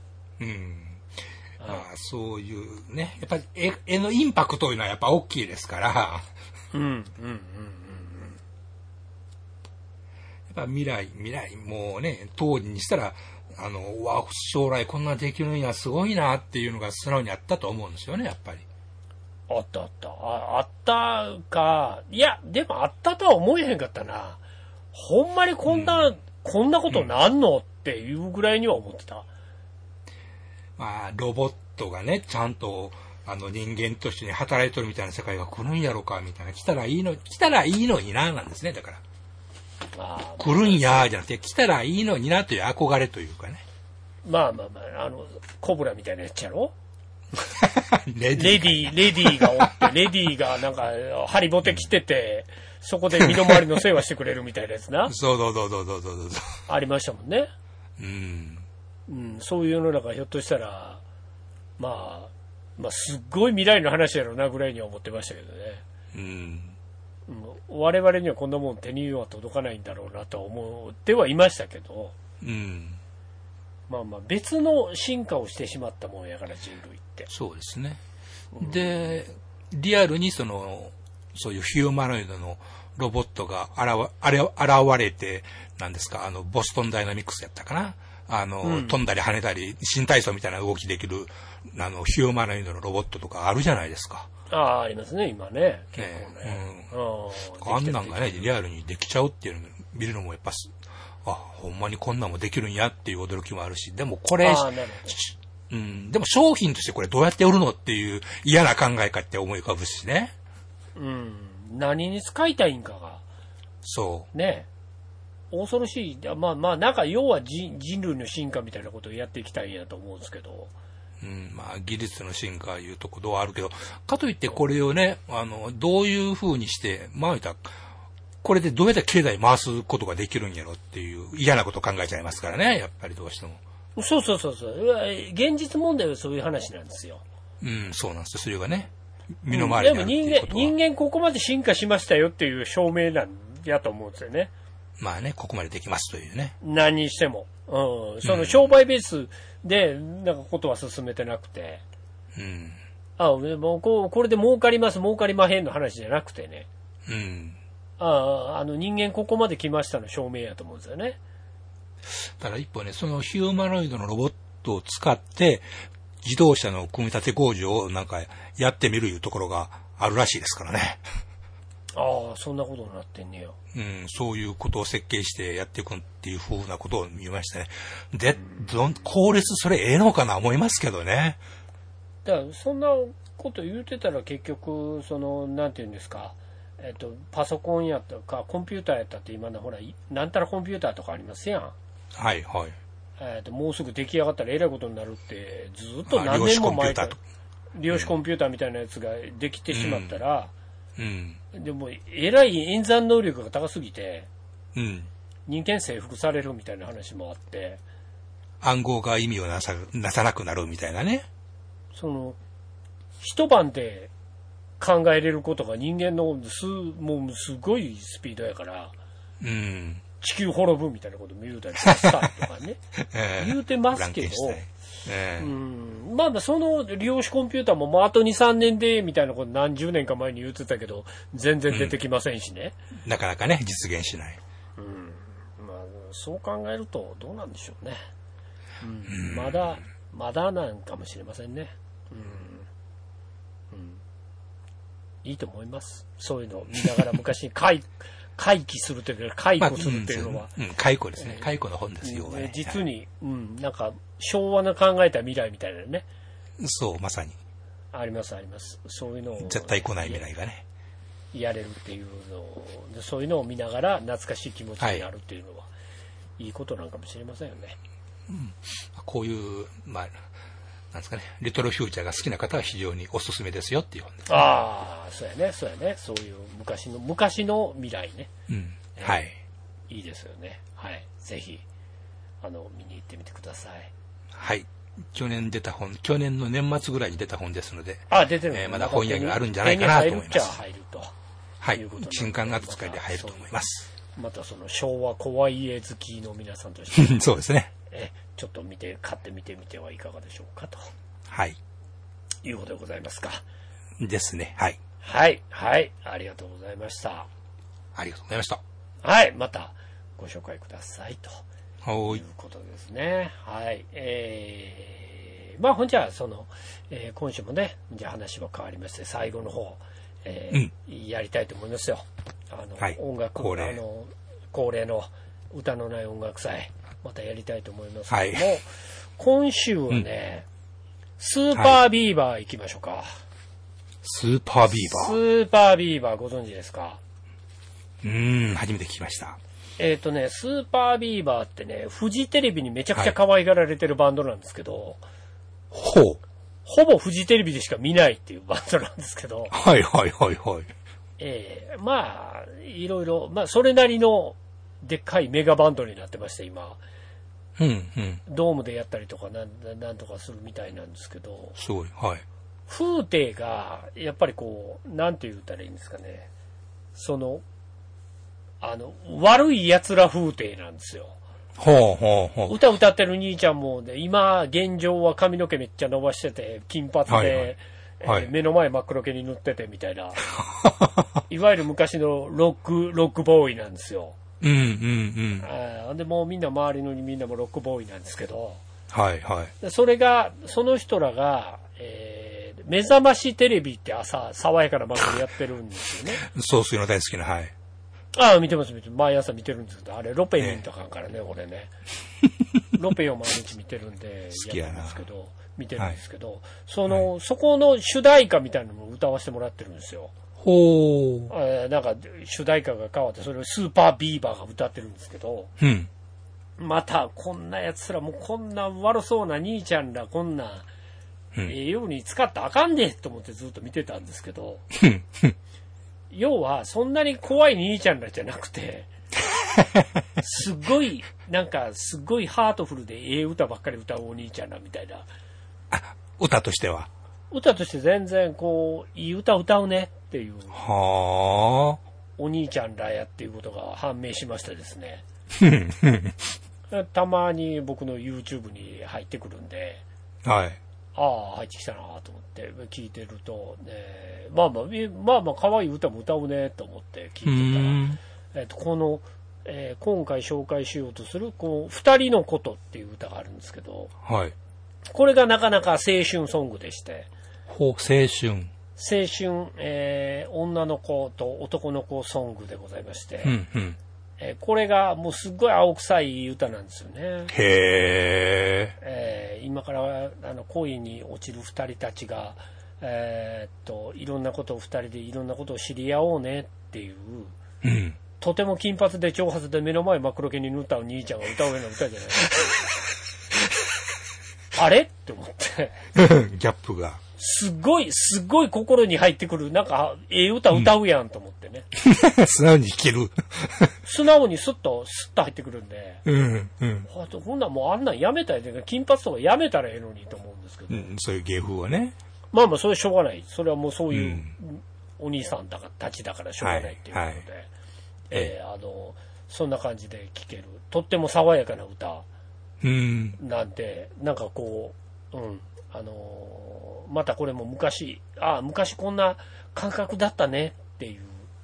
そういうね、やっぱり絵のインパクトというのはやっぱ大きいですから。やっぱ未来、もうね、当時にしたら、将来こんなできるんや、すごいなっていうのが素直にあったと思うんですよね、やっぱり。 あったか。いや、でもあったとは思えへんかったな。ほんまにこんなことなんのっていうぐらいには思ってた。 ロボットがね、ちゃんと、人間として働いとるみたいな世界が来るんやろか、みたいな。来たらいいのにな、なんですね、だから。来るんや、じゃなくて、来たらいいのになという憧れというかね。 コブラみたいなやつやろレディーがおって、レディーがなんか、ハリボテ着てて、そこで身の回りの世話してくれるみたいなやつな。 そう。 ありましたもんね。そういう世の中ひょっとしたら、すっごい未来の話やろうなぐらいには思ってましたけどね。我々にはこんなもん手には届かないんだろうなと思ってはいましたけど、別の進化をしてしまったもんやから人類って。 そうですね。で、リアルにそういうヒューマノイドのロボットが現れて、なんですか、ボストンダイナミクスやったかな。 飛んだり跳ねたり、新体操みたいな動きできる、ヒューマノイドのロボットとかあるじゃないですか。 ありますね、今ね。結構ね。 あんなんがね、リアルにできちゃうっていうのを見るのもやっぱ、ほんまにこんなんもできるんやっていう驚きもあるし、でもこれ、でも商品としてこれどうやって売るのっていう嫌な考えかって思い浮かぶしね。 何に使いたいんかが。そう。ね。恐ろしい。なんか要は人類の進化みたいなことをやっていきたいんやと思うんですけど。 技術の進化いうところはあるけど、かといってこれをね、どういう風にして、これでどうやって経済回すことができるんやろっていう嫌なことを考えちゃいますからね、やっぱりどうしても。 そう。現実問題はそういう話なんですよ。 そうなんですよ。それがね、身の回りにあるっていうことは。 でも人間ここまで進化しましたよっていう証明なんやと思うんですよね。 ここまでできますというね。 何にしても。その商売ベースで、なんかことは進めてなくて。もうこれで儲かります、儲かりまへんの話じゃなくてね。人間ここまで来ましたの証明やと思うんですよね。 ただ一方ね、そのヒューマノイドのロボットを使って、自動車の組み立て工場をなんかやってみるいうところがあるらしいですからね。 そんなことになってんねよ。 そういうことを設計してやっていくっていう風なことを見ましたね。で、効率それのかな思いますけどね。 だからそんなこと言うてたら結局なんていうんですか、パソコンやったかコンピューターやったって今のほらなんたらコンピューターとかありますやん。もうすぐ出来上がったらえらいことになるってずっと何年も前から量子コンピューターみたいなやつができてしまったら。でも、えらい演算能力が高すぎて、人間征服されるみたいな話もあって、 暗号が意味をなさなくなるみたいなね。 一晩で考えれることが人間のもうすごいスピードやから、地球滅ぶみたいなことも言うたりしたりとかね、言うてますけど、その量子コンピューターもあと2、3年でみたいなこと何十年か前に言ってたけど全然出てきませんしね、 なかなかね実現しない。 そう考えるとどうなんでしょうね。まだなんかもしれませんね。いいと思います。そういうのを見ながら昔に回帰するというか解雇するっていうのは、 解雇ですね。解雇の本ですよ、 実に、なんか昭和の考えた未来みたいなね。 そうまさにあります。そういうのを絶対来ない未来がねやれるっていうのを、そういうのを見ながら懐かしい気持ちになるっていうのは、いいことなんかもしれませんよね。 こういうなんですかね、レトロフューチャーが好きな方は非常におすすめですよっていう本です、 そうやね。そういう昔の未来ね。いいですよね。ぜひ見に行ってみてください。 去年の年末ぐらいに出た本ですので、 出てるまだ本屋があるんじゃないかなと思います。 入ると。 新刊扱いで入ると思います。 またその昭和怖い絵好きの皆さんとしてそうですね。 ちょっと買ってみてみてはいかがでしょうかと。いうことでございますか。 ですね。 ありがとうございました。 ありがとうございました。 またご紹介くださいということですね。ほんじゃ今週もね、じゃあ話は変わりまして最後の方、やりたいと思いますよ。音楽恒例の歌のない音楽祭またやりたいと思いますけども、今週はね、スーパービーバー行きましょうか。 スーパービーバーご存知ですか？ 初めて聞きました。 スーパービーバーってね、フジテレビにめちゃくちゃ可愛がられてるバンドなんですけど、ほぼフジテレビでしか見ないっていうバンドなんですけど、いろいろ、それなりのでっかいメガバンドになってまして、今。ドームでやったりとかなんとかするみたいなんですけど、 すごい。 風景が、やっぱりなんて言ったらいいんですかね。悪い奴ら風景なんですよ。歌歌ってる兄ちゃんもね、今、現状は髪の毛めっちゃ伸ばしてて、金髪で、目の前真っ黒けに塗っててみたいな。いわゆる昔のロックボーイなんですよ。 うんうんうん。で、もうみんな周りのみんなもロックボーイなんですけど、 はいはい。 それが、その人らが、目覚ましテレビって朝、爽やかな番組やってるんですよね。 総帥の大好きな、はい。 ああ、見てます。毎朝見てるんですけど、あれ、ロペ見んとかんからね、俺ね。ロペを毎日見てるんで、 好きやな。 見てるんですけど、そこの主題歌みたいなのも歌わせてもらってるんですよ。 ほう。 なんか、主題歌が変わって、それをスーパービーバーが歌ってるんですけど、 うん。 また、こんな奴らもこんな悪そうな兄ちゃんら、こんな、ように使ったらあかんねと思ってずっと見てたんですけど、要は、そんなに怖い兄ちゃんらじゃなくて、すごいハートフルで歌ばっかり歌うお兄ちゃんらみたいな。 歌としては歌として全然いい歌歌うねっていう。 はあ。 お兄ちゃんらやっていうことが判明しましてですね。たまに僕の YouTube に入ってくるんで、 はい。 ああ、入ってきたなと思って聞いてると、まあまあ可愛い歌も歌うねと思って聞いてたら、今回紹介しようとする、二人のことっていう歌があるんですけど、 はい。 これがなかなか青春ソングでして。 青春。 女の子と男の子ソングでございまして、 うんうん。 これがもうすっごい青臭い歌なんですよね。 へー。今から恋に落ちる二人たちが、いろんなことを二人でいろんなことを知り合おうねっていう、 うん、 とても金髪で長髪で目の前真っ黒けに塗ったお兄ちゃんが歌うような歌じゃないあれって思って。 ギャップが。 すごい心に入ってくる、なんか、歌歌うやんと思ってね。 素直に弾ける。 素直にスッと入ってくるんで。 うんうん。 ほんならもうあんなんやめたら、金髪とかやめたらええのにと思うんですけど。 そういう芸風はね。 まあそれしょうがない。それはもうそういうお兄さんたちだからしょうがないっていうことで。そんな感じで聴ける。とっても爽やかな歌。なんで、なんかまたこれも昔こんな感覚だったねっていう。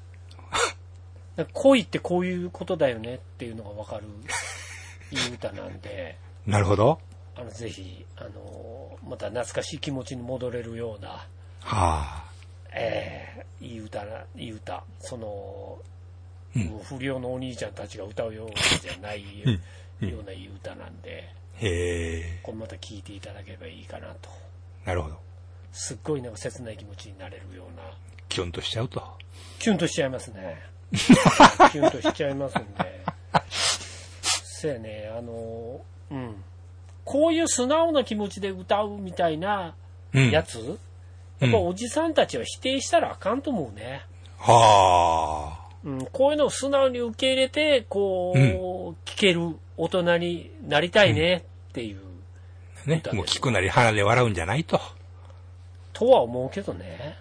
恋ってこういうことだよねっていうのがわかるいい歌なんで。 なるほど。 ぜひ、また懐かしい気持ちに戻れるような。 はあ。 いい歌。不良のお兄ちゃんたちが歌うようじゃないようないい歌なんで。これまた聴いていただければいいかなと。 なるほど。 すっごいなんか切ない気持ちになれるような。 キュンとしちゃうと。 キュンとしちゃいますね。キュンとしちゃいますんで。そうやね、こういう素直な気持ちで歌うみたいなやつ、やっぱおじさんたちは否定したらあかんと思うね。 はあ。 こういうのを素直に受け入れて、聴ける大人になりたいねっていう。 ね、もう聞くなり鼻で笑うんじゃないと。 とは思うけどね。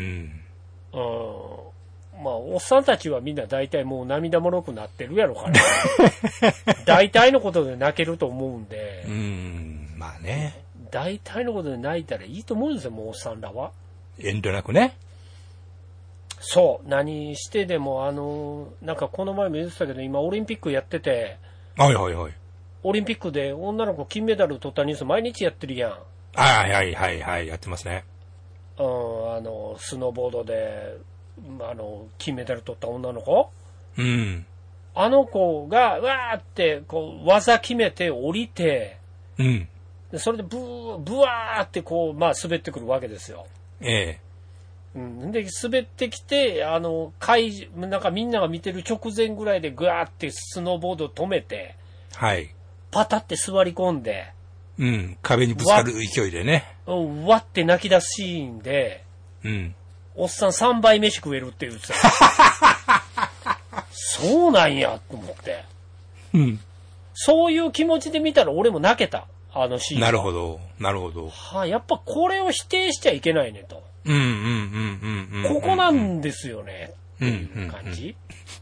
まあ、おっさんたちはみんな大体もう涙もろくなってるやろから。大体のことで泣けると思うんで。 まあね。 大体のことで泣いたらいいと思うんですよ、もうおっさんらは。 遠慮なくね。 そう。何してでも、なんかこの前も言ってたけど、今オリンピックやってて。 はいはいはい。 オリンピックで女の子金メダル取ったニュース毎日やってるやん。 はいはいはいはい、やってますね。 スノーボードで、金メダル取った女の子、あの子が、わーって、技決めて降りて、でそれでブワーって滑ってくるわけですよ。で、滑ってきて、なんかみんなが見てる直前ぐらいでグワーってスノーボードを止めて、 はい。 パタって座り込んで、 壁にぶつかる勢いでね。 わって泣き出すシーンで、おっさん3倍飯食えるって言ってた。そうなんや、と思って。そういう気持ちで見たら俺も泣けた。シーン。 なるほど。なるほど。 やっぱこれを否定しちゃいけないねと。ここなんですよね。っていう感じ。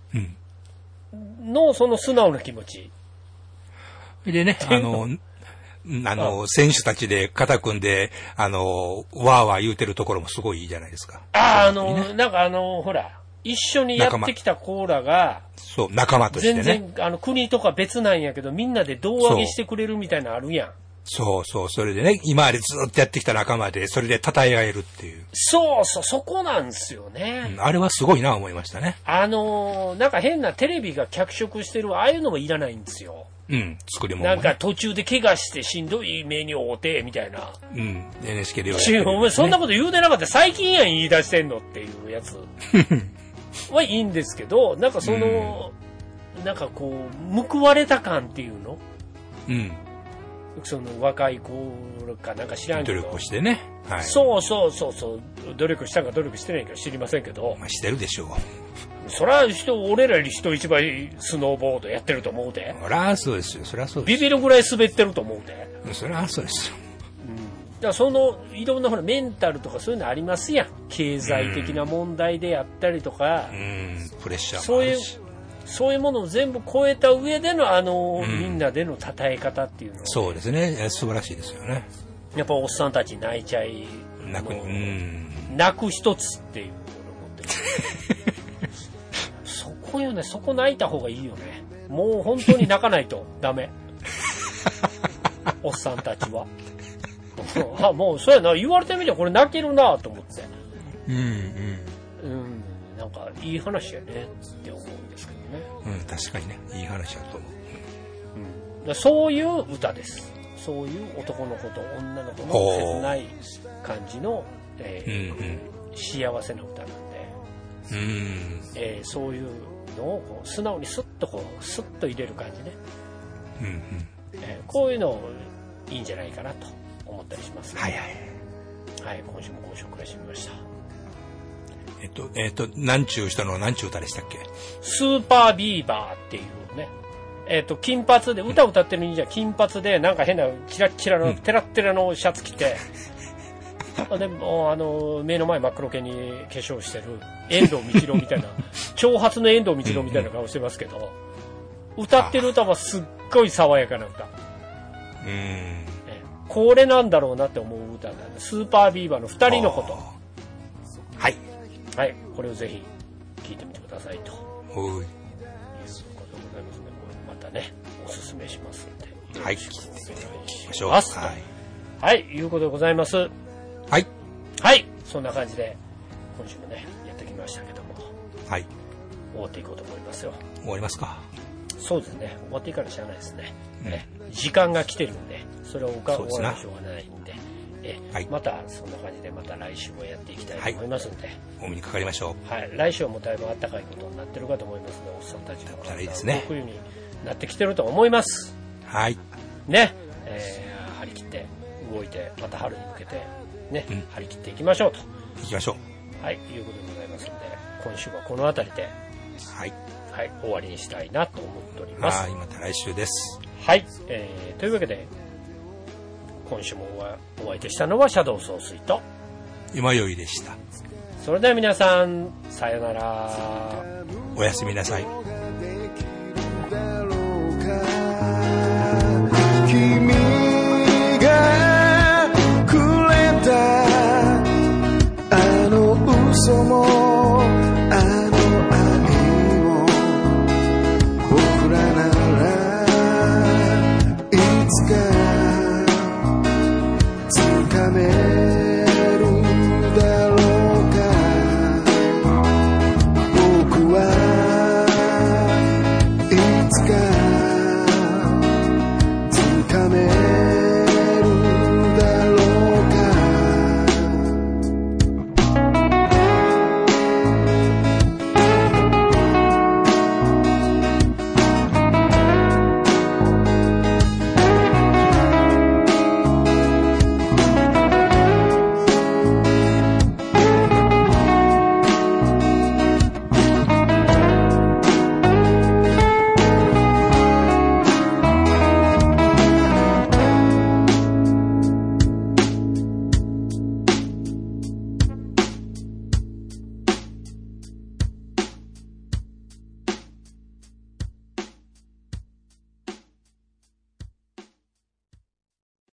の、その素直な気持ち。 でね、選手たちで肩組んで、わーわー言うてるところもすごいいいじゃないですか。 なんかほら、 一緒にやってきたコーラが、 そう、仲間としてね。 全然、国とか別なんやけど、みんなで胴上げしてくれるみたいなのあるやん。 そうそう、それでね、今までずっとやってきた仲間で、それで称え合えるっていう。 そうそう、そこなんですよね。 あれはすごいな思いましたね。 なんか変なテレビが脚色してる、ああいうのもいらないんですよ。作り物、ね。なんか途中で怪我してしんどい目に遭うて、みたいな。 NHK でようやってる、 お前そんなこと言うてなかった。最近やん言い出してんのっていうやつはいいんですけど、なんかなんかこう、報われた感っていうのその若い子かなんか知らんけど。 努力をしてね。 はい。そうそうそうそう。努力したか努力してないか知りませんけど。 まあしてるでしょう。 そら俺らより人一倍スノーボードやってると思うで。 そらそうですよ。そらそうです。 ビビるぐらい滑ってると思うで。 そらそうですよ。 だからいろんなほらメンタルとかそういうのありますやん。経済的な問題であったりとか。 プレッシャーもあるし。 そういうものを全部超えた上でのみんなでの称え方っていうのは、ね、 そうですね。素晴らしいですよね。 やっぱおっさんたち泣いちゃい泣く一つっていうのを持ってるそこよね。そこ泣いた方がいいよね。もう本当に泣かないとダメおっさんたちはもうそうやな。言われてみてこれ泣けるなと思ってなんかいい話やねって思うんですけどね。 確かにね、いい話だと思う。そういう歌です。そういう男の子と女の子の切ない感じの、幸せな歌なんで、そういうのをこう素直にスッと入れる感じね。こういうのいいんじゃないかなと思ったりします、ね。はい、今週もご紹介してみました。 なんちゅう人のなんちゅう歌でしたっけ？ スーパービーバーっていうね。金髪で、歌歌ってる人じゃ金髪で、なんか変なキラッキラの、テラッテラのシャツ着て、でも目の前真っ黒系に化粧してる遠藤道郎みたいな、長髪の遠藤道郎みたいな顔してますけど、歌ってる歌はすっごい爽やかな歌。これなんだろうなって思う歌なんで、スーパービーバーの2人のこと。はい、これをぜひ聞いてみてくださいと。いうことでございますので、またね、おすすめしますので、 はい、 よろしくお願いしましょう。 はい、いうことでございます。 はい。 はい、そんな感じで、今週もね、やってきましたけども。 はい。 終わっていこうと思いますよ。 終わりますか。 そうですね、終わっていかなきゃしゃあないですね。時間が来てるんで、それを終わらなしょうがないんで。またそんな感じでまた来週もやっていきたいと思いますので、 お目にかかりましょう。はい、来週はもうだいぶ暖かいことになってるかと思いますので、おっさんたちもいいですね。 冬になってきてると思います。 はい。 ね、張り切って動いて、また春に向けてね、張り切っていきましょうと。 いきましょう。はい、いうことでございますので、今週はこの辺りで、 はい、 終わりにしたいなと思っております。 また来週です。 はい、というわけで。今週もお相手したのはシャドウ総帥と今宵でした。 それでは皆さんさよなら。 おやすみなさい。